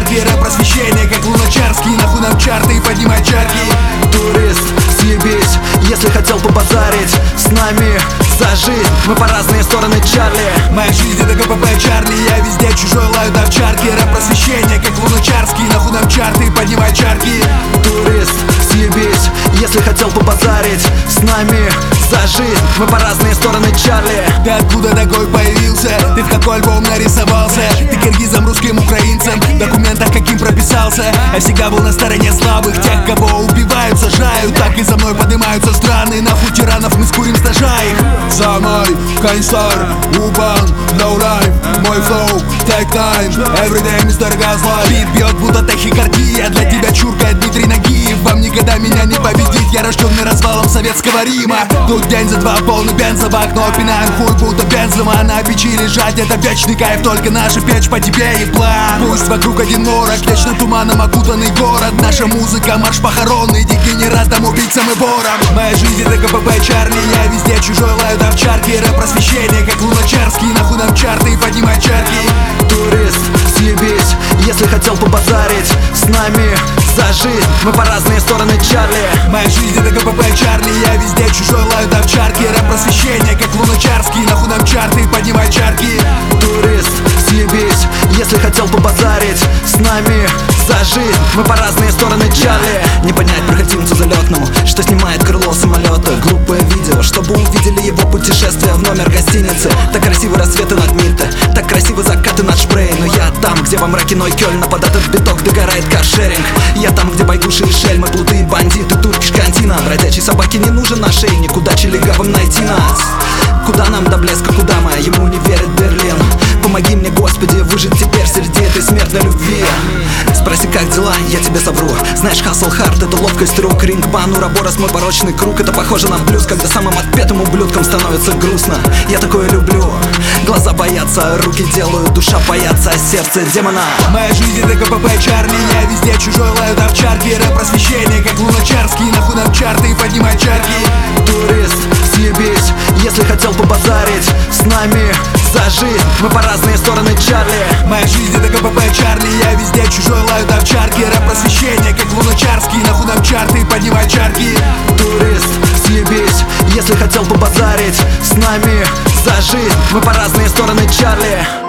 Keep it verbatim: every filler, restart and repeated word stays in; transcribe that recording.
чарки, рэп-просвещение, как Луначарский. Нахуй нам чарты и поднимать чарки. Турист, съебись, если хотел побазарить с нами за жизнь, мы по разные стороны, Чарли. Моя жизнь это КПП, Чарли, я везде чужой, лаю до овчарки. Рэп-просвещение, как Луначарский. Нахуй нам чарты и поднимать чарки. Турист, съебись, если хотел побазарить с нами за жизнь, мы по разные стороны, Чарли. Ты откуда такой появился? Ты в какой альбом нарисовался? Ты киргизом, русским, украинцем, в документах каким прописался? Я всегда был на стороне слабых, тех, кого убивают, сажают. Так и за мной поднимаются страны, нахуй тиранов мы скурим, стажа их. За мной Каньстар, Убан, No Life, мой флоу, take time, everyday мистер Газлайф. Бит бьет, будто тахикардия, для тебя чуркает Дмитрий Нагиев. Вам никогда меня не победить, я рожденный развалом советского Рима. Тут день за два полный бензобак, но пинаем хуй, будто бензома. На печи лежать, это вечный кайф, только наша печь по тебе и план. Пусть вокруг один морок, вечно туманом окутанный город. Наша музыка, марш похоронный, дегенератам, убийцам и ворам. Моя жизнь это КПП, Чарли, я везде чужой, лаю до овчарки. Рэп-просвещение, как Луначарский. Нахуй нам чарты и поднимать чарки. Турист, съебись, если хотел побазарить с нами за жизнь, мы по разные стороны, Чарли. Моя жизнь это КПП, Чарли, я везде чужой, лаю до овчарки. Рэп-просвещение, как Луначарский. Нахуй нам чарты и поднимать чарки. Турист, съебись, если хотел побазарить с нами за жизнь, мы по разные стороны, Чарли. Не понять проходимцу залетному, что снимает крыло самолета. Глупое видео, чтобы увидели его путешествие в номер гостиницы. Так красивы рассветы над Митте, так красивы закаты над Шпрей. Но я там, где во мраке Нойкёльн под этот биток догорает каршеринг. Я там, где байгуши и шельмы, плуты и бандиты, турки, шкантина. Бродячей собаке не нужен ошейник, куда челегавым найти нас? Куда нам до блеска, куда моя, ему не верит Берлин. Помоги мне, Господи, выжить теперь среди этой смертной любви. Спроси, как дела, я тебе совру. Знаешь, хасл хард, это ловкость рук. Ринг бан, уроборос, мой порочный круг. Это похоже на блюз, когда самым отпетым ублюдком становится грустно. Я такое люблю. Глаза боятся, руки делают, душа боятся, а сердце демона. Моя жизнь это КПП, Чарли, я везде чужой, лаю до овчарки. Рэп-просвещение, как Луначарский. Нахуй нам чарты и поднимать чарки. Турист, съебись, если хотел побазарить с нами за жизнь, мы по разные стороны, Чарли. Моя жизнь это КПП, Чарли, я везде чужой, лаю до овчарки. Рэп-просвещение, как Луначарский. Нахуй нам чарты и поднимать чарки. Турист, съебись, если хотел побазарить с нами за жизнь, мы по разные стороны, Чарли.